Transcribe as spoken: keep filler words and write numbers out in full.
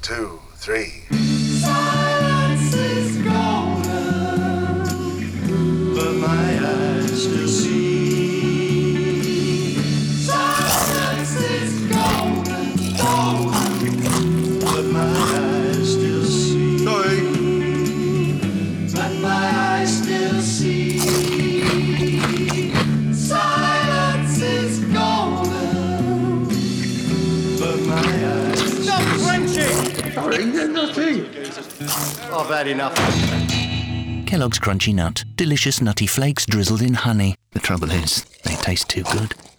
two, three. Silence is golden, but my eyes still see. Silence is golden, golden, but my eyes still see. Sorry. But my eyes still see. Silence is golden, but my eyes. Stop crunching! Sorry, there's nothing. I've had enough. Kellogg's Crunchy Nut. Delicious nutty flakes drizzled in honey. The trouble is, they taste too good.